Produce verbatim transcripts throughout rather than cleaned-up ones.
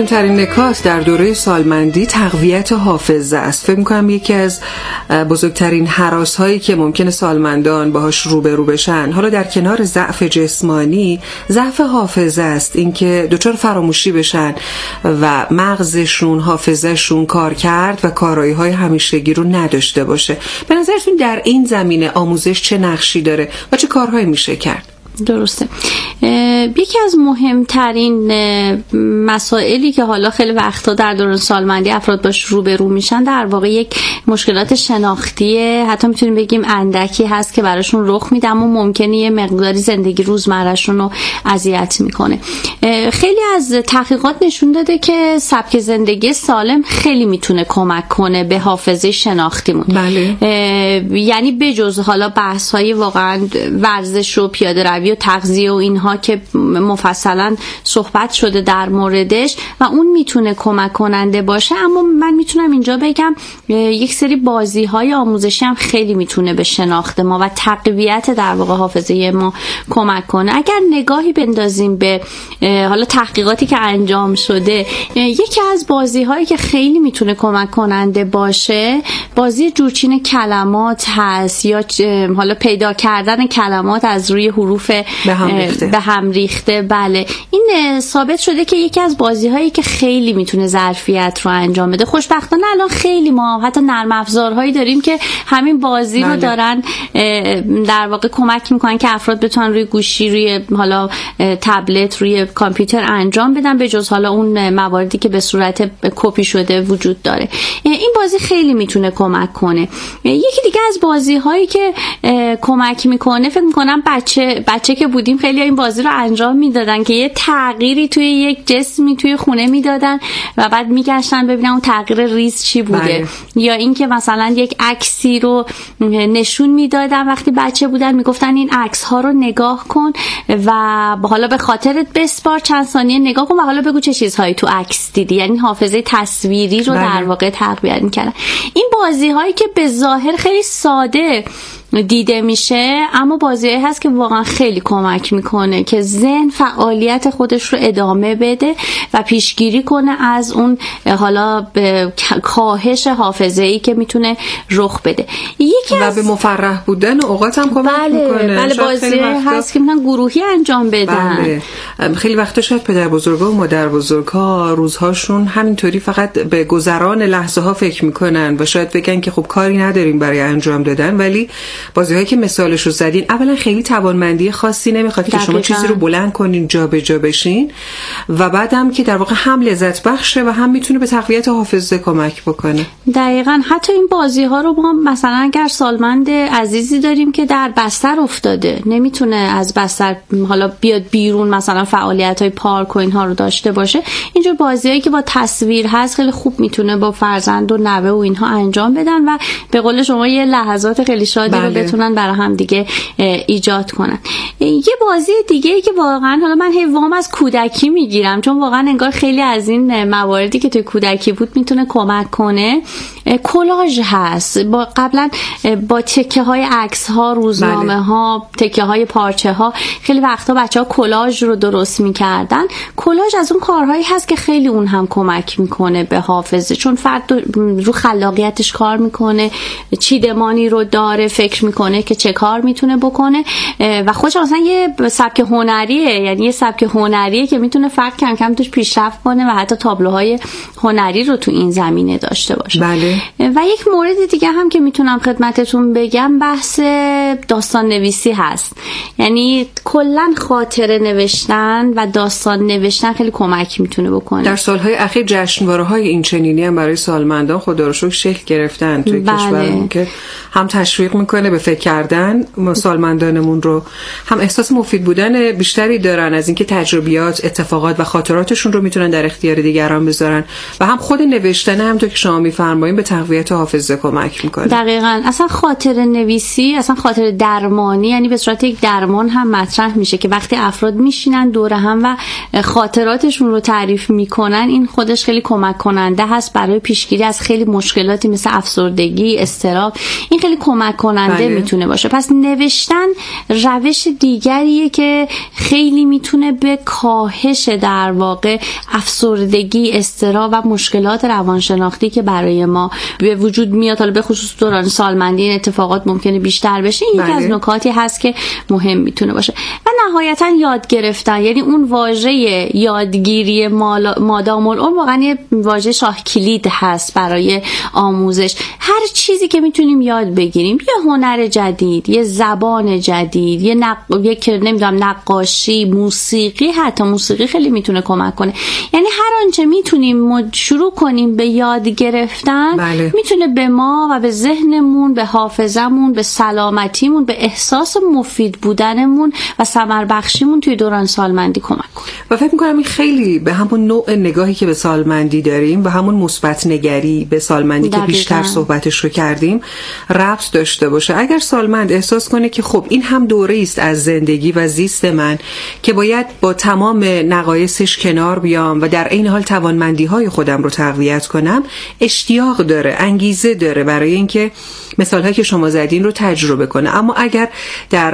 مهمترین نکات در دوره سالمندی تقویت حافظه است. فکر می‌کنم یکی از بزرگترین هراس‌هایی که ممکنه سالمندان باهاش روبرو بشن، حالا در کنار ضعف جسمانی، ضعف حافظه است. اینکه دچار فراموشی بشن و مغزشون، حافظه‌شون کار کرد و کارایی‌های همیشگی رو نداشته باشه. به نظرتون در این زمینه آموزش چه نقشی داره و چه کارهایی میشه کرد؟ درسته. یکی از مهمترین مسائلی که حالا خیلی وقتا در دوران سالمندی افراد باش روبرو میشن در واقع یک مشکلات شناختیه، حتی میتونیم بگیم اندکی هست که براشون رخ میده، اما ممکنه یه مقداری زندگی روزمرهشون رو اذیت میکنه. خیلی از تحقیقات نشون داده که سبک زندگی سالم خیلی میتونه کمک کنه به حافظه شناختیمون. بله. یعنی بجز حالا بحث های واقعا ورزش و پیاده روی و تغذیه و اینها که مفصلا صحبت شده در موردش و اون میتونه کمک کننده باشه، اما من میتونم اینجا بگم یک سری بازی های آموزشی هم خیلی میتونه به شناخت ما و تقویت در واقع حافظه ما کمک کنه. اگر نگاهی بندازیم به حالا تحقیقاتی که انجام شده، یکی از بازی هایی که خیلی میتونه کمک کننده باشه بازی جورچین کلمات هست، یا حالا پیدا کردن کلمات از روی حروف به هم ریخته. به هم ریخته. بله، این ثابت شده که یکی از بازی هایی که خیلی میتونه ظرفیت رو انجام بده. خوشبختانه الان خیلی ما حتی نرم افزارهایی داریم که همین بازی بله. رو دارن در واقع کمک میکنن که افراد بتونن روی گوشی، روی حالا تبلت، روی کامپیوتر انجام بدن، به جز حالا اون مواردی که به صورت کپی شده وجود داره. این بازی خیلی میتونه کمک کنه. یکی دیگه از بازی هایی که کمک میکنه، فکر میکنم بچه بچه که بودیم خیلی این بازی رو انجام میدادن که یه تغییری توی یک جسمی توی خونه میدادن و بعد میگشتن ببینن اون تغییر ریز چی بوده. بله. یا اینکه مثلا یک عکسی رو نشون میدادن وقتی بچه بودن، میگفتن این عکس ها رو نگاه کن و حالا به خاطرت بسپار، چند ثانیه نگاه کن و حالا بگو چه چیزهایی تو عکس دیدی. یعنی حافظه تصویری رو بله. در واقع تقویت میکردن. این بازی هایی که به ظاهر خیلی ساده دیده میشه، اما بازیایی هست که واقعا خیلی کمک میکنه که ذهن فعالیت خودش رو ادامه بده و پیشگیری کنه از اون حالا به کاهش حافظه‌ای که میتونه رخ بده. یکی و به مفرح بودن اوقات هم کمک بله، میکنه. بله بازیایی هست که میتونن گروهی انجام بدن. بله. خیلی وقتا شاید پدر بزرگا و مادر بزرگا روزهاشون همینطوری فقط به گذران لحظه ها فکر میکنن و شاید بگن که خب کاری نداریم برای انجام دادن، ولی بازی‌هایی که مثالش رو زدین اولا خیلی توانمندی خاصی نمیخواد که شما چیزی رو بلند کنین جا به جا بشین و بعدم که در واقع هم لذت بخشه و هم میتونه به تقویت حافظه کمک بکنه. دقیقاً. حتی این بازی‌ها رو ما مثلا اگر سالمند عزیزی داریم که در بستر افتاده، نمیتونه از بستر حالا بیاد بیرون، مثلا فعالیت‌های پارک و اینها رو داشته باشه، اینجور بازی‌هایی که با تصویر هست خیلی خوب میتونه با فرزند و نوه و اینها انجام بدن و به قول شما یه لحظات خیلی شادی بله. رو بتونن برای هم دیگه ایجاد کنن. یه بازی دیگه ای که واقعا حالا من هی وام از کودکی میگیرم، چون واقعا انگار خیلی از این مواردی که توی کودکی بود میتونه کمک کنه، کلاژ هست. با قبلا با تکه های عکس ها، روزنامه ها، تکه های پارچه ها، خیلی وقتا بچه‌ها کلاژ رو درست میکردن. کلاژ از اون کارهایی هست که خیلی اون هم کمک میکنه به حافظه، چون فرد رو خلاقیتش کار میکنه، چیدمانی رو داره، فکر میکنه که چه کار میتونه بکنه و خودش اصلا یه سبک هنریه، یعنی یه سبک هنریه که میتونه فرد کم کم توش پیشرفت کنه و حتی تابلوهای هنری رو تو این زمینه داشته باشه. بله. و یک مورد دیگه هم که میتونم خدمتتون بگم بحث داستان نویسی هست. یعنی کلا خاطره نوشتن و داستان نوشتن خیلی کمک میتونه بکنه. در سالهای اخیر جشنواره‌های این چنینی هم برای سالمندان خدا رو شکر شکل گرفتن توی بله. کشورمون که هم تشویق میکنه به فکر کردن سالمندانمون رو، هم احساس مفید بودن بیشتری دارن از اینکه تجربیات، اتفاقات و خاطراتشون رو میتونن در اختیار دیگران بذارن و هم خود نوشتن هم تو که شما میفرمایید به تقویت حافظه کمک میکنه. دقیقاً. اصلا خاطره نویسی، اصلا خاطره درمانی، یعنی به صورت یک درمان هم مطرح میشه که وقتی افراد میشینن دور هم و خاطراتشون رو تعریف میکنن، این خودش خیلی کمک کننده هست برای پیشگیری از خیلی مشکلاتی مثل افسردگی، اضطراب. این خیلی کمک کننده آینده بله. میتونه باشه. پس نوشتن روش دیگریه که خیلی میتونه به کاهش در واقع افسردگی، اضطراب و مشکلات روانشناختی که برای ما به وجود میاد، حالا به خصوص دوران سالمندی این اتفاقات ممکنه بیشتر بشه، این یکی از نکاتی هست که مهم میتونه باشه. و نهایتا یاد گرفتن، یعنی اون واژه یادگیری مادام العمر واقعا یه واژه شاه کلید هست برای آموزش. هر چیزی که میتونیم یاد بگیریم، یه هنر جدید، یه زبان جدید، یه نق... یک نمیدونم نقاشی، موسیقی، حتی موسیقی خیلی میتونه کمک کنه. یعنی هر آنچه میتونیم شروع کنیم به یاد گرفتن بله. میتونه به ما و به ذهنمون، به حافظمون، به سلامتیمون، به احساس مفید بودنمون و ثمر بخشیمون توی دوران سالمندی کمک کنه. و فکر می‌کنم این خیلی به همون نوع نگاهی که به سالمندی داریم و همون مثبت نگری به سالمندی دقیقا. که بیشتر صحبتش رو کردیم ربط داشته باشه. اگر سالمند احساس کنه که خب این هم دوره است از زندگی و زیست من که باید با تمام نقایصش کنار بیام و در عین حال توانمندی‌های خودم رو تقویت کنم، اشتیاق داره، انگیزه داره برای اینکه مثال‌هایی که شما زدین رو تجربه کنه. اما اگر در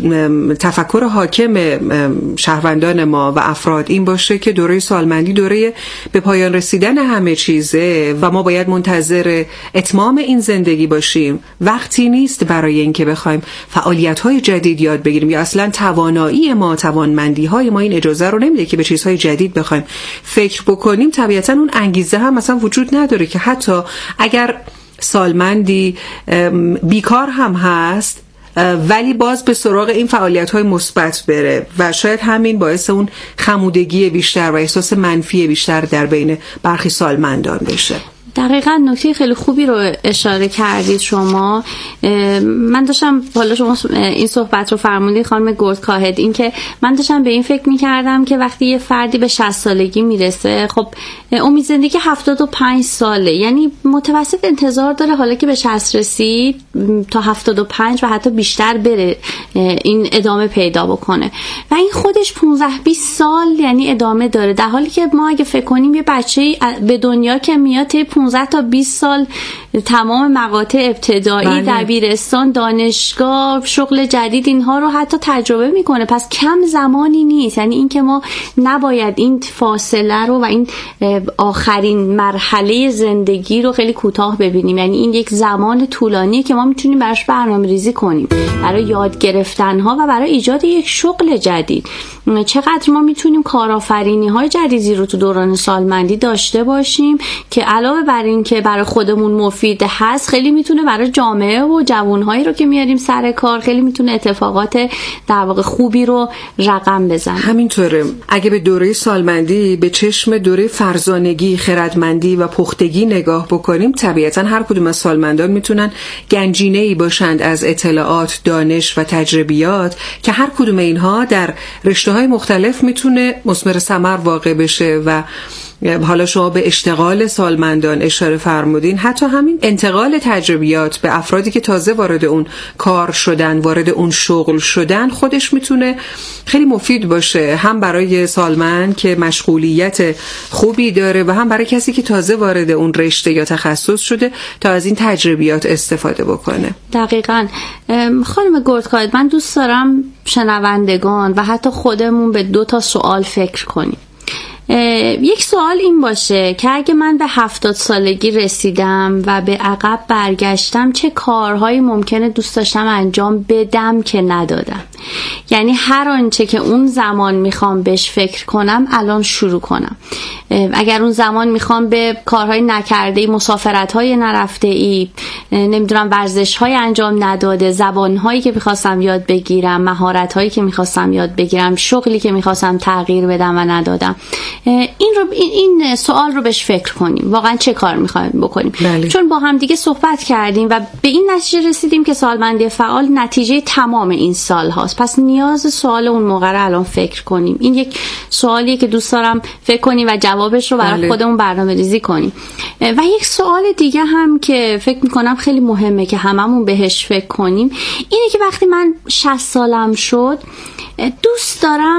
تفکر حاکم شهروندان ما و افراد این باشه که دوره سالمندی دوره به پایان رسیدن همه چیزه و ما باید منتظر اتمام این زندگی باشیم، وقتی نیست برای اینکه بخوایم فعالیت‌های جدید یاد بگیریم یا اصلا توانایی ما، توانمندی‌های ما این اجازه رو نمیده که به چیزهای جدید بخوایم فکر بکنیم، طبیعتاً اون انگیزه هم مثلا وجود نداره که حتی اگر سالمندی بیکار هم هست ولی باز به سراغ این فعالیت‌های مثبت بره و شاید همین باعث اون خمودگی بیشتر و احساس منفی بیشتر در بین برخی سالمندان بشه. دقیقاً نکته خیلی خوبی رو اشاره کردید شما. من داشتم حالا شما این صحبت رو فرمودید خانم گردکاهد، این که من داشتم به این فکر می‌کردم که وقتی یه فردی به شصت سالگی میرسه، خب امید زندگی هفتاد و پنج ساله، یعنی متوسط انتظار داره حالا که به شصت رسید تا هفتاد و پنج و حتی بیشتر بره این ادامه پیدا بکنه و این خودش پانزده بیست سال یعنی ادامه داره، در حالی که ما اگه فکر کنیم یه بچه‌ای به دنیا که میاد پانزده تا بیست سال تمام مقاطع ابتدایی، دبیرستان، دانشگاه، شغل جدید، اینها رو حتی تجربه میکنه. پس کم زمانی نیست، یعنی این که ما نباید این فاصله رو و این آخرین مرحله زندگی رو خیلی کوتاه ببینیم. یعنی این یک زمان طولانیه که ما میتونیم براش برنامه‌ریزی کنیم برای یاد گرفتن ها و برای ایجاد یک شغل جدید. چقدر ما میتونیم کارآفرینی های جدیدی رو تو دوران سالمندی داشته باشیم که علاوه بر این که برای خودمون مفید هست، خیلی میتونه برای جامعه و جوانهایی رو که میاریم سر کار خیلی میتونه اتفاقات در واقع خوبی رو رقم بزنه. همینطوره. اگه به دوره سالمندی به چشم دوره فرزانگی، خردمندی و پختگی نگاه بکنیم، طبیعتا هر کدوم از سالمندان میتونن گنجینه‌ای باشند از اطلاعات، دانش و تجربیات که هر کدوم اینها در رشته‌های مختلف میتونه مثمر ثمر واقع بشه. و حالا شما به اشتغال سالمندان اشاره فرمودین، حتی همین انتقال تجربیات به افرادی که تازه وارد اون کار شدن، وارد اون شغل شدن، خودش میتونه خیلی مفید باشه، هم برای سالمند که مشغولیت خوبی داره و هم برای کسی که تازه وارد اون رشته یا تخصص شده تا از این تجربیات استفاده بکنه. دقیقاً. خانم گردکاهد، من دوست دارم شنوندگان و حتی خودمون به دو تا سوال فکر کنیم. یک سوال این باشه که اگه من به هفتاد سالگی رسیدم و به عقب برگشتم، چه کارهایی ممکنه دوست داشتم انجام بدم که ندادم؟ یعنی هر آنچه که اون زمان میخوام بهش فکر کنم الان شروع کنم. اگر اون زمان میخوام به کارهای نکرده، مسافرت‌های نرفته ای، نمیدونم ورزش‌های انجام نداده، زبان‌هایی که میخواستم یاد بگیرم، مهارت‌هایی که میخواستم یاد بگیرم، شغلی که میخواستم تغییر بدم و ندادم، این رو این, این سوال رو بهش فکر کنیم. واقعا چه کار میخوایم بکنیم؟ بله. چون با هم دیگه صحبت کردیم و به این نتیجه رسیدیم که سالمندی فعال نتیجه تمام این سال هاست. پس نیاز سوال اون موقع رو الان فکر کنیم. این یک سوالیه که دوست دارم فکر کنیم و جوابش رو برای بله. خودمون برنامه‌ریزی کنیم. و یک سوال دیگه هم که فکر میکنم خیلی مهمه که هممون بهش فکر کنیم اینه که وقتی من شصت سالم شد، دوست دارم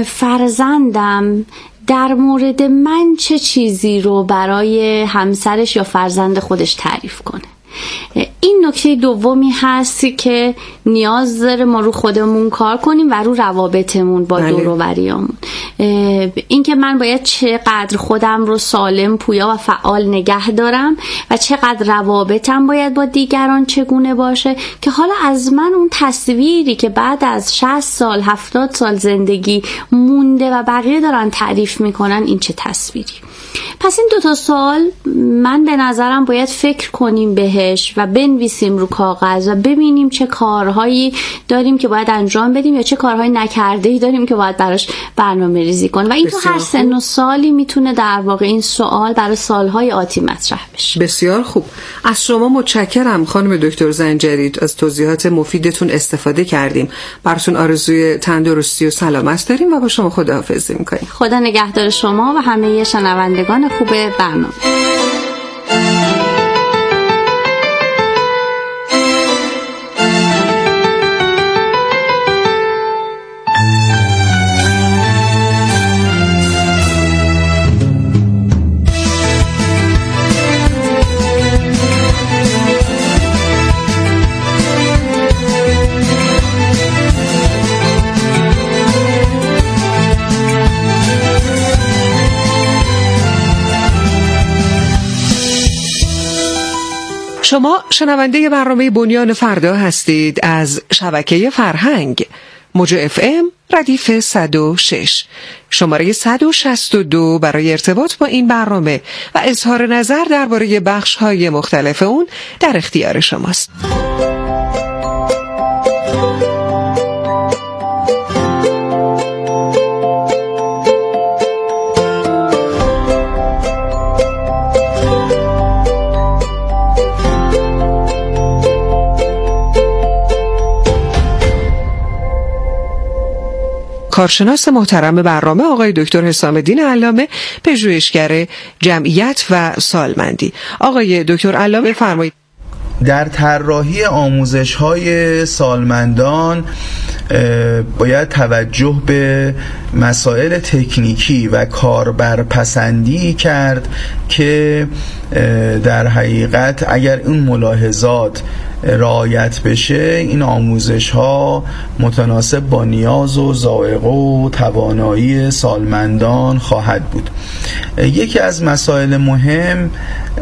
فرزندم در مورد من چه چیزی رو برای همسرش یا فرزند خودش تعریف کنه. این نکته دومی هست که نیاز داره ما رو خودمون کار کنیم و رو روابطمون با دور و بریامون. این که من باید چقدر خودم رو سالم، پویا و فعال نگه دارم و چقدر روابطم باید با دیگران چگونه باشه که حالا از من اون تصویری که بعد از شصت سال هفتاد سال زندگی مونده و بقیه دارن تعریف میکنن این چه تصویری. پس این دوتا سوال من به نظرم باید فکر کنیم بهش و بنویسیم رو کاغذ و ببینیم چه کارهایی داریم که باید انجام بدیم یا چه کارهایی نکرده‌ای داریم که باید براش برنامه ریزی کنیم و این تو هر سن و سالی میتونه در واقع این سوال برای سالهای آتی مطرح بشه. بسیار خوب. از شما متشکرم خانم دکتر زنجری، از توضیحات مفیدتون استفاده کردیم. براتون آرزوی تندرستی و سلامت داریم و با شما خداحافظی می‌کنیم. خدا نگهدار شما و همه شنوندگان خوب برنامه. شما شنونده برنامه بنیان فردا هستید از شبکه فرهنگ موج اف ام ردیف صد و شش. شماره صد و شصت و دو برای ارتباط با این برنامه و اظهار نظر درباره بخش‌های مختلف اون در اختیار شماست. کارشناس محترم برنامه آقای دکتر حسام الدین علامه، پژوهشگر جمعیت و سالمندی. آقای دکتر علامه فرمایید. در طراحی آموزش‌های سالمندان باید توجه به مسائل تکنیکی و کاربرپسندی کرد که در حقیقت اگر این ملاحظات رعایت بشه این آموزش ها متناسب با نیاز و ذائقه و توانایی سالمندان خواهد بود. یکی از مسائل مهم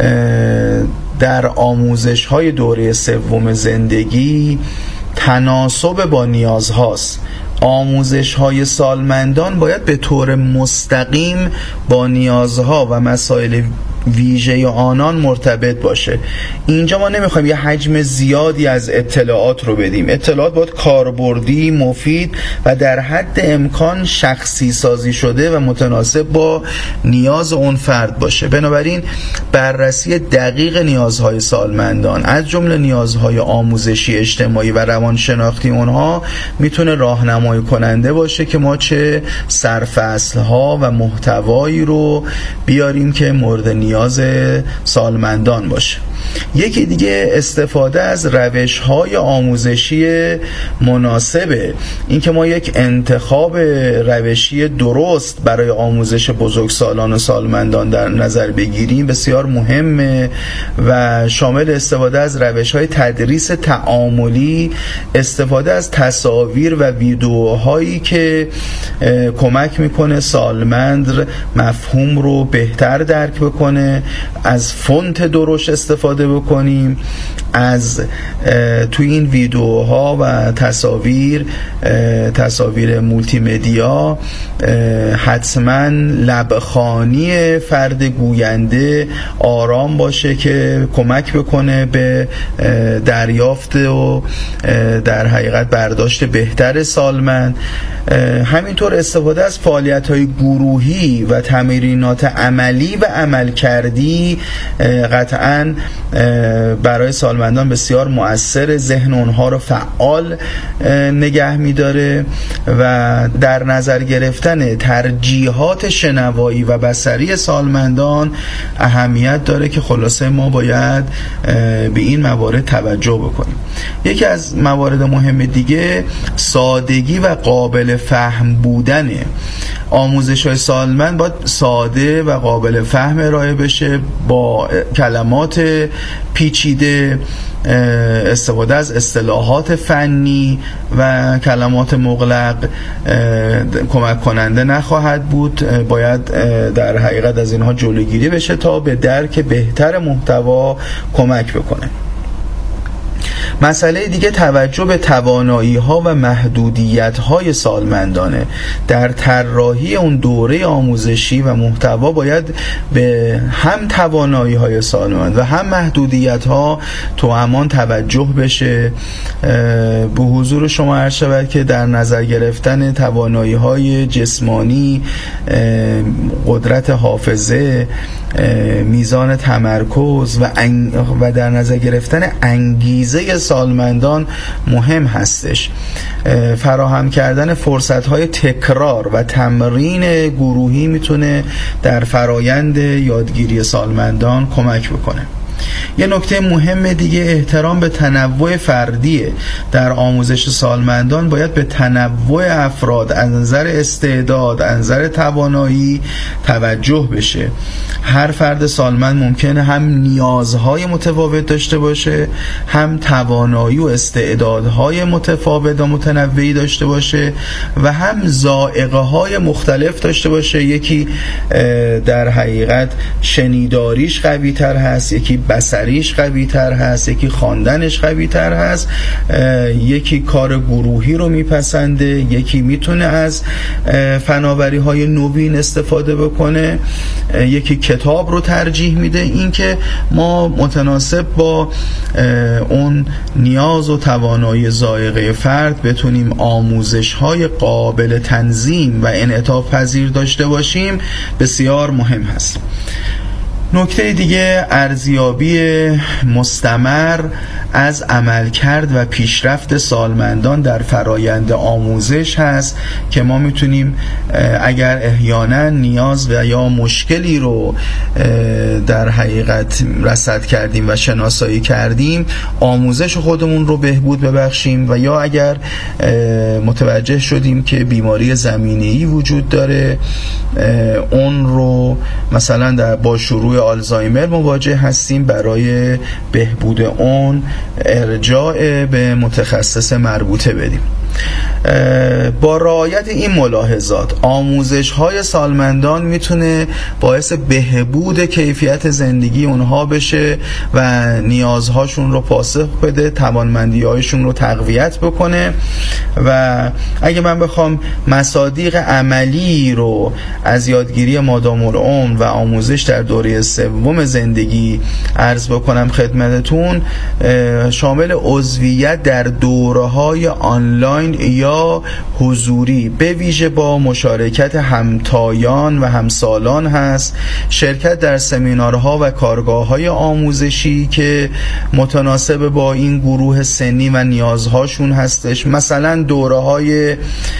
در آموزش های دوره سوم زندگی تناسب با نیاز هاست. آموزش های سالمندان باید به طور مستقیم با نیازها و مسائل ویژه آنان مرتبط باشه. اینجا ما نمیخوایم یه حجم زیادی از اطلاعات رو بدیم. اطلاعات باید کاربردی، مفید و در حد امکان شخصی سازی شده و متناسب با نیاز اون فرد باشه. بنابراین بررسی دقیق نیازهای سالمندان از جمله نیازهای آموزشی، اجتماعی و روانشناختی اونها میتونه راهنمایی کننده باشه که ما چه سرفصل‌ها و محتوایی رو بیاریم که مورد نیاز نیاز سالمندان باشه. یکی دیگه استفاده از روش‌های آموزشی مناسبه. این که ما یک انتخاب روشی درست برای آموزش بزرگسالان و سالمندان در نظر بگیریم بسیار مهمه و شامل استفاده از روش‌های تدریس تعاملی، استفاده از تصاویر و ویدیوهایی که کمک میکنه سالمند مفهوم رو بهتر درک بکنه، از فونت درست استفاده بکنیم، از توی این ویدیوها و تصاویر تصاویر مولتی مدیا حتما لبخوانی فرد گوینده آرام باشه که کمک بکنه به دریافت و در حقیقت برداشت بهتر سالمند. همینطور استفاده از فعالیت‌های گروهی و تمرینات عملی و عملکردی قطعاً برای سالمندان بسیار مؤثر، ذهن اونها رو فعال نگه می‌داره و در نظر گرفتن ترجیحات شنوایی و بصری سالمندان اهمیت داره که خلاصه ما باید به این موارد توجه بکنیم. یکی از موارد مهم دیگه سادگی و قابل فهم بودنه. آموزش‌های سالمند باید ساده و قابل فهم ارائه بشه، با کلمات پیچیده، استفاده از اصطلاحات فنی و کلمات مغلق کمک کننده نخواهد بود. باید در حقیقت از اینها جلوگیری بشه تا به درک بهتر محتوا کمک بکنه. مسئله دیگه توجه به توانایی‌ها و محدودیت‌های سالمندانه. در طراحی اون دوره آموزشی و محتوا باید به هم توانایی‌های سالمند و هم محدودیت‌ها توامان توجه بشه. به حضور شما عرض شود که در نظر گرفتن توانایی‌های جسمانی، قدرت حافظه، میزان تمرکز و و در نظر گرفتن انگیزه سالمندان مهم هستش. فراهم کردن فرصت‌های تکرار و تمرین گروهی میتونه در فرایند یادگیری سالمندان کمک بکنه. یه نکته مهم دیگه احترام به تنوع فردیه. در آموزش سالمندان باید به تنوع افراد از نظر استعداد، از نظر توانایی توجه بشه. هر فرد سالمند ممکنه هم نیازهای متفاوت داشته باشه، هم توانایی و استعدادهای متفاوت و متنوعی داشته باشه و هم ذائقه های مختلف داشته باشه. یکی در حقیقت شنیداریش قوی تر هست، یکی بصریش قوی تر هست، یکی خواندنش قوی تر هست، یکی کار گروهی رو میپسنده، یکی میتونه از فناوری های نوین استفاده بکنه، یکی کتاب رو ترجیح میده. این که ما متناسب با اون نیاز و توانایی ذائقه فرد بتونیم آموزش های قابل تنظیم و انعطاف پذیر داشته باشیم بسیار مهم هست. نکته دیگه ارزیابی مستمر از عملکرد و پیشرفت سالمندان در فرایند آموزش هست که ما میتونیم اگر احیانا نیاز و یا مشکلی رو در حقیقت رصد کردیم و شناسایی کردیم، آموزش خودمون رو بهبود ببخشیم و یا اگر متوجه شدیم که بیماری زمینه‌ای وجود داره، اون رو مثلا در با شروع آلزایمر مواجه هستیم، برای بهبود اون ارجاع به متخصص مربوطه بدیم. با رعایت این ملاحظات آموزش های سالمندان میتونه باعث بهبود کیفیت زندگی اونها بشه و نیازهاشون رو پاسخ بده، توانمندی هایشون رو تقویت بکنه. و اگه من بخوام مصادیق عملی رو از یادگیری مادام العمر و آموزش در دوره سوم زندگی عرض بکنم خدمتتون، شامل عضویت در دوره‌های آنلاین یا حضوری به ویژه با مشارکت همتایان و همسالان هست، شرکت در سمینارها و کارگاه‌های آموزشی که متناسب با این گروه سنی و نیازهاشون هستش، مثلا دوره‌های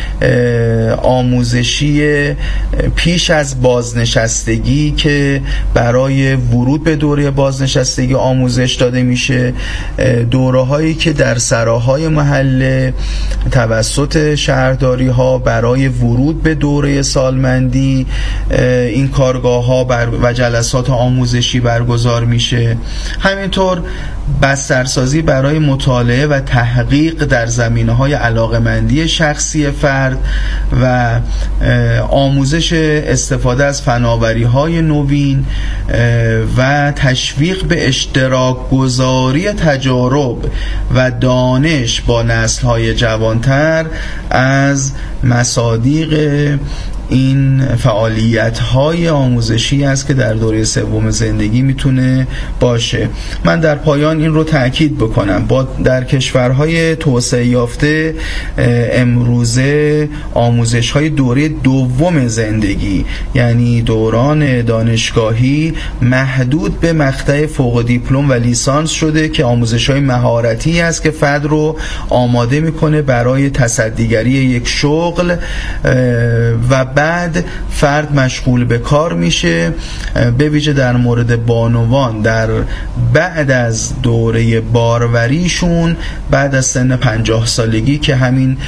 آموزشی پیش از بازنشستگی که برای ورود به دوره بازنشستگی آموزش داده میشه، دوره‌هایی که در سراهای محله توسط شهرداری ها برای ورود به دوره سالمندی این کارگاه ها و جلسات آموزشی برگزار میشه. همینطور بسترسازی برای مطالعه و تحقیق در زمینه‌های علاقه‌مندی شخصی فرد و آموزش استفاده از فناوری‌های نوین و تشویق به اشتراک گذاری تجارب و دانش با نسل‌های جوانتر از مصادیق این فعالیت‌های آموزشی است که در دوره سوم زندگی میتونه باشه. من در پایان این رو تأکید بکنم، با در کشورهای توسعه یافته امروزه آموزش‌های دوره دوم زندگی یعنی دوران دانشگاهی محدود به مقطع فوق دیپلم و لیسانس شده که آموزش‌های مهارتی است که فرد رو آماده میکنه برای تصدیگری یک شغل و بعد فرد مشغول به کار میشه، به ویژه در مورد بانوان در بعد از دوره باروریشون، بعد از سن پنجاه سالگی که همین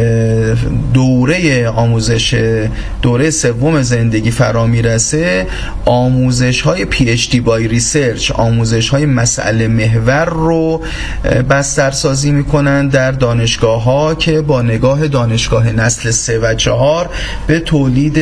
دوره آموزش دوره سوم زندگی فرا میرسه، آموزش های پی اچ دی بای ریسرچ، آموزش های مسئله محور رو بستر سازی میکنن در دانشگاه ها که با نگاه دانشگاه نسل سه و چهار به تولید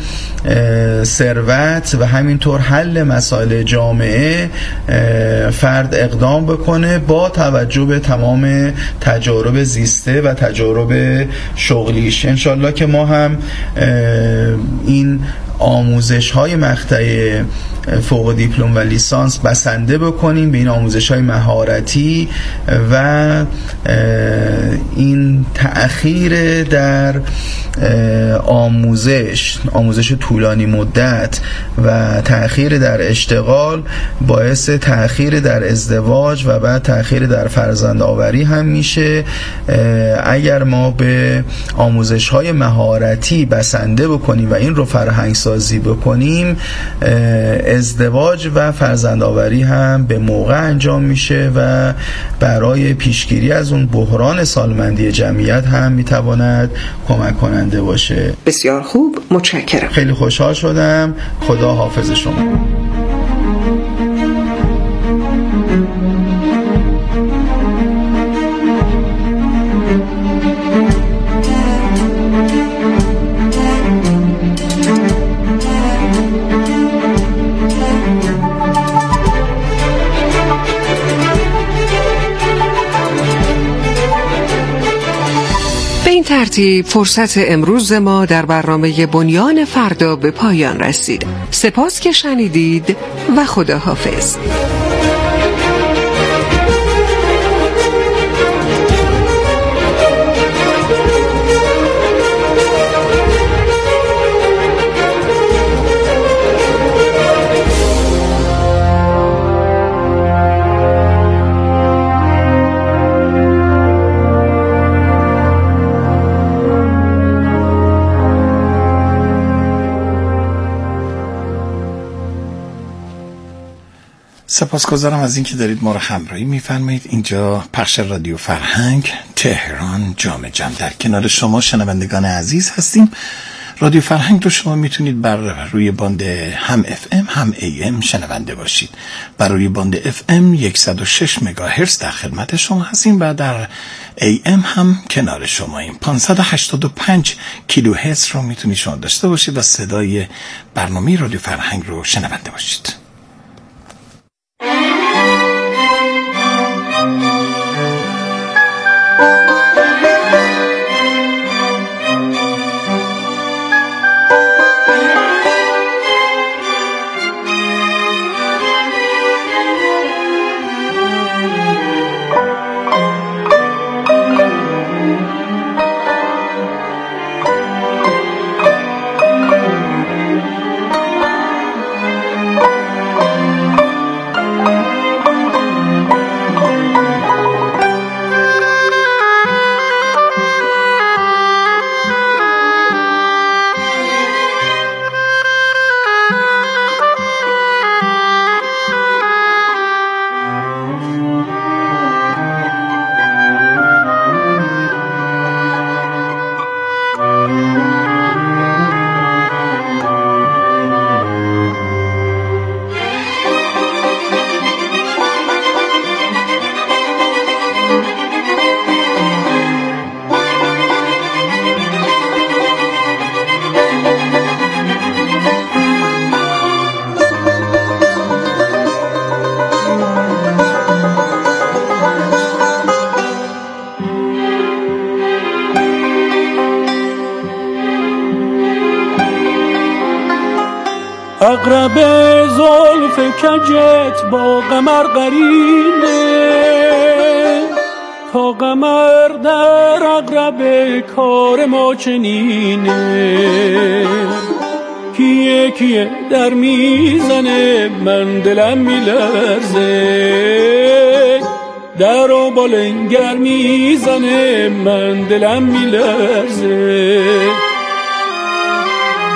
ثروت و همینطور حل مسائل جامعه فرد اقدام بکنه با توجه به تمام تجارب زیسته و تجارب شغلیش. انشالله که ما هم این آموزش های مقطع فوق دیپلم و لیسانس بسنده بکنیم به این آموزش های مهارتی و این تأخیر در آموزش آموزش طولانی مدت و تأخیر در اشتغال باعث تأخیر در ازدواج و بعد تأخیر در فرزند آوری هم میشه. اگر ما به آموزش های مهارتی بسنده بکنیم و این رو فرهنگ سازی بکنیم، ازدواج و فرزند آوری هم به موقع انجام میشه و برای پیشگیری از اون بحران سالمندی جمعیت هم میتواند کمک کننده باشه. بسیار خوب، متشکرم. خیلی خوشحال شدم. خدا حافظ شما. ترتیب فرصت امروز ما در برنامه بنیان فردا به پایان رسید. سپاس که شنیدید و خدا حافظ. سپاسگزارم از اینکه دارید ما رو همراهی می‌فرمایید. اینجا پخش رادیو فرهنگ تهران جام جم، در کنار شما شنوندگان عزیز هستیم. رادیو فرهنگ رو شما میتونید بر روی باند هم اف ام هم ای ام شنونده باشید. بر روی باند اف ام صد و شش مگاهرتز در خدمت شما هستیم و در ای ام هم کنار شماییم. پانصد و هشتاد و پنج کیلوهرتز رو میتونید شما داشته باشید و صدای برنامه رادیو فرهنگ رو شنونده باشید. عقرب زلف کجت با قمر قرینه، تا قمر در عقرب کار ما چنینه. کیه کیه در میزنه من دلم میلرزه، در و بالنگر میزنه من دلم میلرزه.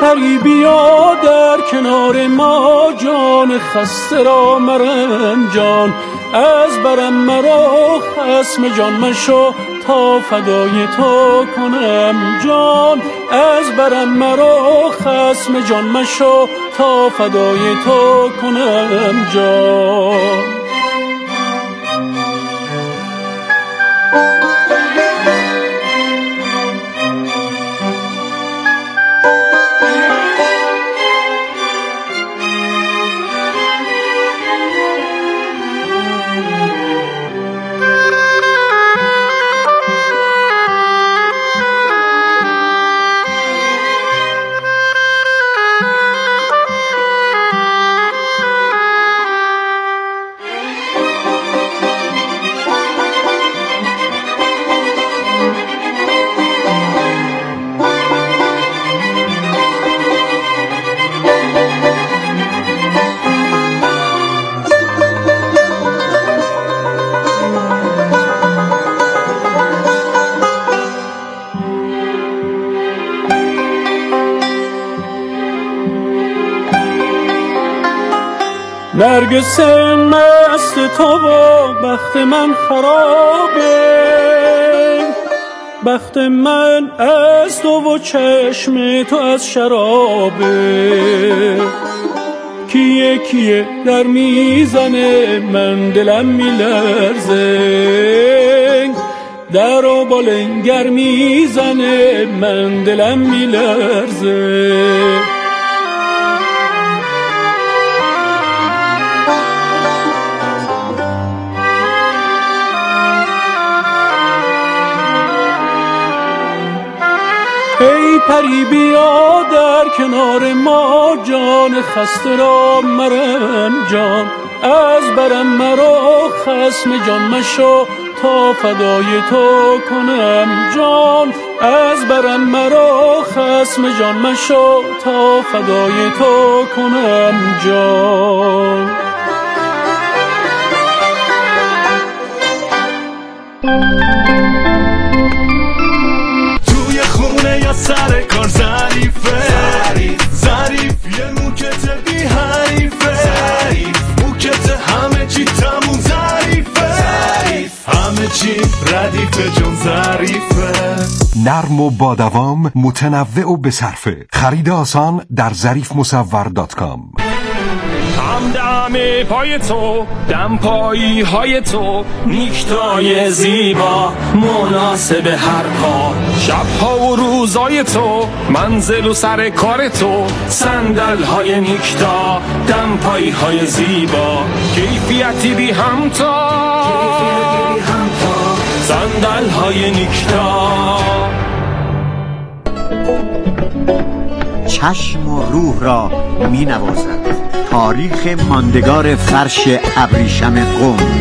پری بیا در کنار ما، جان خسته را مرنجان. از برم مرا خصم جان مشو، تا فدای تو کنم جان. از برم مرا خصم جان مشو، تا فدای تو کنم جان. نرگس مست تو و بخت من خرابه، بخت من از تو و چشم تو از شرابه. کیه کیه در میزنه من دلم میلرزه، در و بالنگر میزنه من دلم میلرزه. ای پری بیا در کنار ما، جان خسته را مرنجان. از برم مرا خصم جان مشو، تا فدای تو کنم جان. از برم مرا خصم جان مشو، تا فدای تو کنم جان. سر کار ظریفه ظریف یه موکت بی حریفه موکت همه چی تموم ظریفه همه چی ردیفه جون ظریفه. نرم و با دوام، متنوع و بصرفه. خرید آسان در ظریف مصور دات کام. هم دم پای تو، دم پایی های تو، نیکتای زیبا مناسب هر کار. شبها و روزای تو، منزل و سر کار تو، صندل های نیکتا، دم پایی های زیبا. کیفیتی بی همتا، صندل های نیکتا. چشم و روح را می نوازد تاریخ ماندگار فرش ابریشم قم.